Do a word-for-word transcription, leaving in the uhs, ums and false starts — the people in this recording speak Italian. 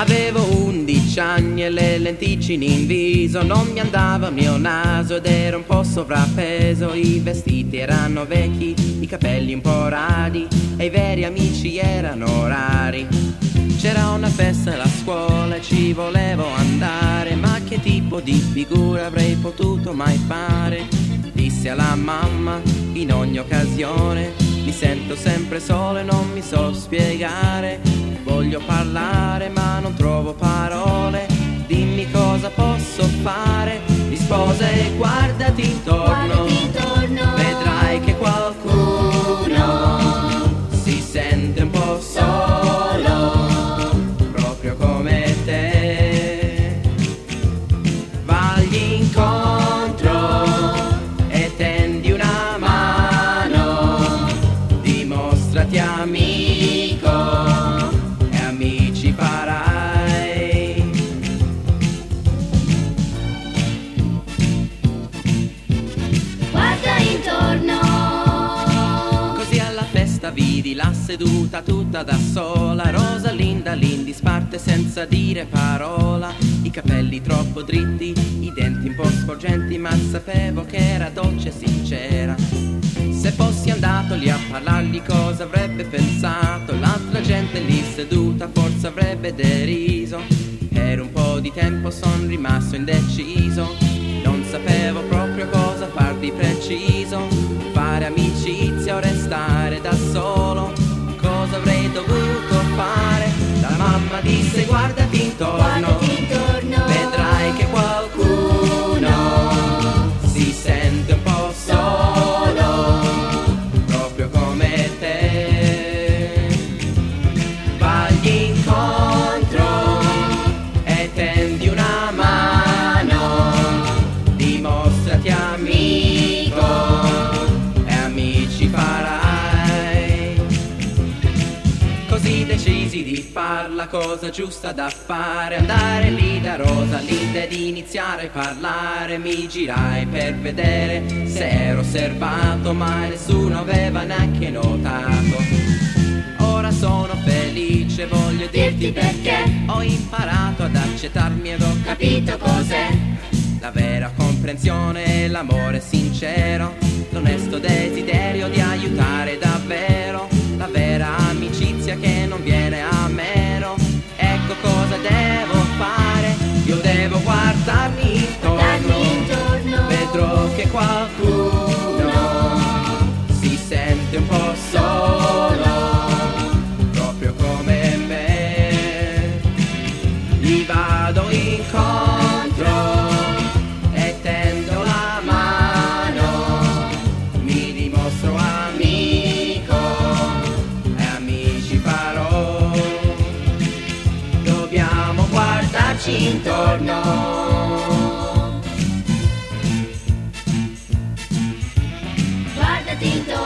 Avevo undici anni e le lenticine in viso, non mi andava il mio naso ed ero un po' sovrappeso. I vestiti erano vecchi, i capelli un po' radi e i veri amici erano rari. C'era una festa alla scuola e ci volevo andare, ma che tipo di figura avrei potuto mai fare? Dissi alla mamma in ogni occasione: mi sento sempre solo e non mi so spiegare. Voglio parlare ma non trovo parole, dimmi cosa posso fare. Rispose: guardati intorno, guardati intorno, vedrai che qualcuno si sente un po' solo, proprio come te. Vagli incontro e tendi una mano, dimostrati amico, vidi la seduta tutta da sola, Rosalinda lì disparte senza dire parola. I capelli troppo dritti, i denti un po' sporgenti, ma sapevo che era dolce e sincera. Se fossi andato lì a parlargli cosa avrebbe pensato? L'altra gente lì seduta forse avrebbe deriso. Per un po' di tempo son rimasto indeciso, non sapevo proprio cosa far di preciso. Fare amicizia o restare da solo? Cosa avrei dovuto fare? La mamma disse: guardati intorno, guardati intorno, vedrai che qualcuno si sente un po' solo, proprio come te. Vagli incontro e tendi una mano, dimostrati amico, decisi di far la cosa giusta da fare, andare lì da Rosalinda ed iniziare a parlare. Mi girai per vedere se ero osservato, ma nessuno aveva neanche notato. Ora sono felice, voglio dirti perché ho imparato ad accettarmi ed ho capito cos'è la vera comprensione, l'amore sincero, l'onesto desiderio di aiutare davvero, la vera amicizia che non viene a meno. Ecco cosa devo fare, io devo guardarmi intorno, intorno, vedrò che qualcuno si sente un po' solo, proprio come me. Gli vado incontro e tendo la mano, mi dimostro amico e amici farò. Dobbiamo guardarci intorno, guardati intorno.